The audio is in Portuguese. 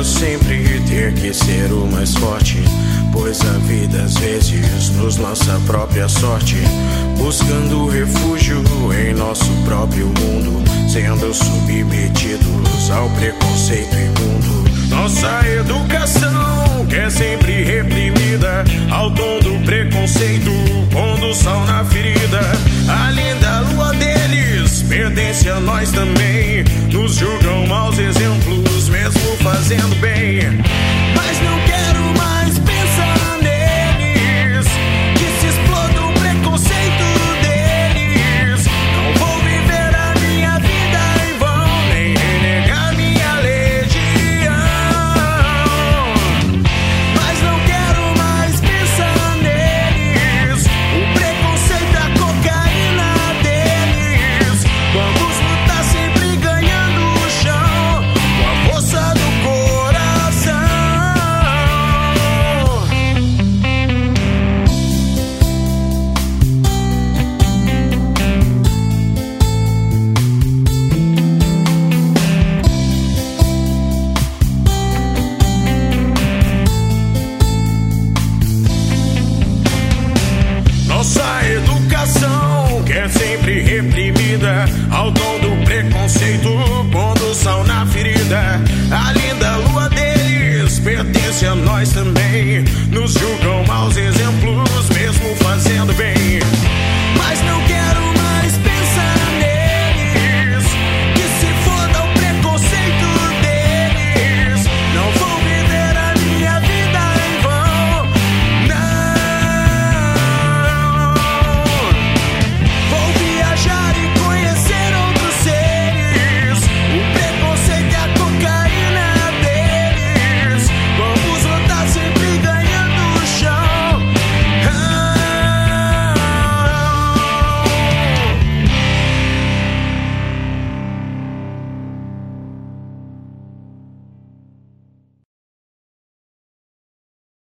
sempre ter que ser o mais forte, pois a vida às vezes nos lança a própria sorte, buscando refúgio em nosso próprio mundo, sendo submetidos ao preconceito imundo. Nossa educação, que é sempre reprimida, ao tom do preconceito, pondo sal na ferida. A linda lua deles pertence a nós também, nos julgam